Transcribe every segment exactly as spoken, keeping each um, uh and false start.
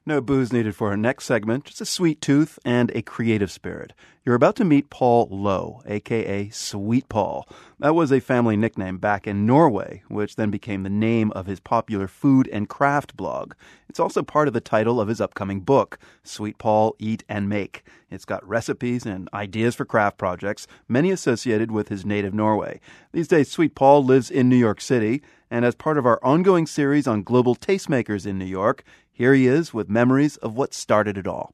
No booze needed for our next segment, just a sweet tooth and a creative spirit. You're about to meet Paul Lowe, a k a. Sweet Paul. That was a family nickname back in Norway, which then became the name of his popular food and craft blog. It's also part of the title of his upcoming book, Sweet Paul Eat and Make. It's got recipes and ideas for craft projects, many associated with his native Norway. These days, Sweet Paul lives in New York City, and as part of our ongoing series on global tastemakers in New York, here he is with memories of what started it all.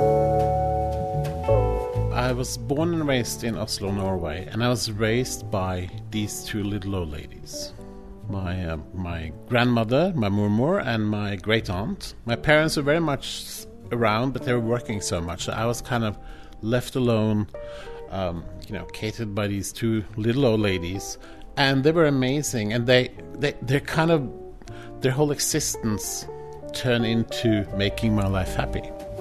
I was born and raised in Oslo, Norway, and I was raised by these two little old ladies. My uh, my grandmother, my murmur, and my great aunt. My parents were very much around, but they were working so much. So I was kind of left alone, um, you know, catered by these two little old ladies, and they were amazing. And they they they're kind of their whole existence turned into making my life happy.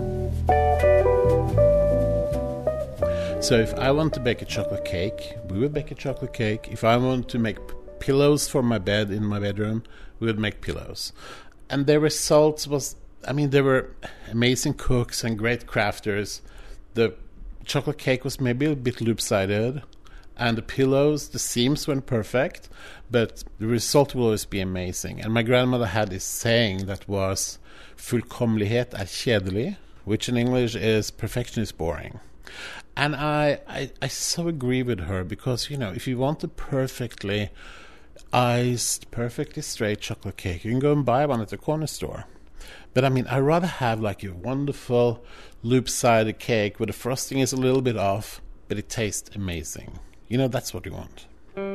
So if I want to bake a chocolate cake, we would bake a chocolate cake. If I want to make p- pillows for my bed in my bedroom, we would make pillows. And their results was, I mean, they were amazing cooks and great crafters. The chocolate cake was maybe a bit loop-sided, and the pillows, the seams weren't perfect, but the result will always be amazing. And my grandmother had this saying that was, fullkomlighet er kjedelig, which in English is perfection is boring. And I, I, I so agree with her, because, you know, if you want a perfectly iced, perfectly straight chocolate cake, you can go and buy one at the corner store. But I mean, I'd rather have like a wonderful loop-sided cake where the frosting is a little bit off, but it tastes amazing. You know, that's what you want.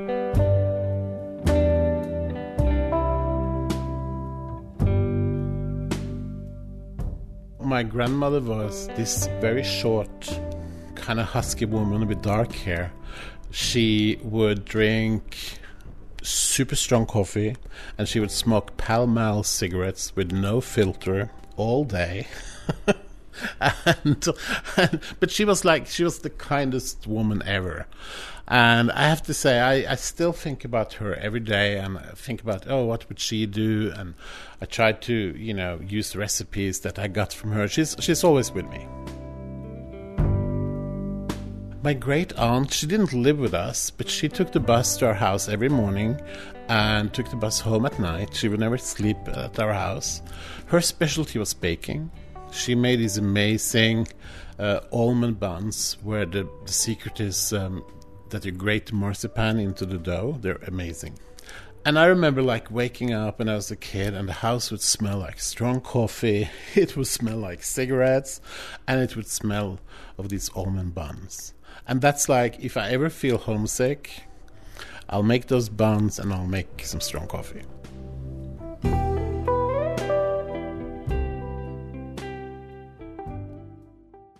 My grandmother was this very short, kind of husky woman with dark hair. She would drink super strong coffee, and she would smoke Pall Mall cigarettes with no filter all day. and, and but she was like she was the kindest woman ever. And I have to say, I, I still think about her every day, and I think about, oh, what would she do? And I try to, you know, use the recipes that I got from her. She's she's always with me. My great aunt, she didn't live with us, but she took the bus to our house every morning and took the bus home at night. She would never sleep at our house. Her specialty was baking. She made these amazing uh, almond buns where the, the secret is um, that you grate marzipan into the dough. They're amazing. And I remember like waking up when I was a kid, and the house would smell like strong coffee, it would smell like cigarettes, and it would smell of these almond buns. And that's like, if I ever feel homesick, I'll make those buns and I'll make some strong coffee.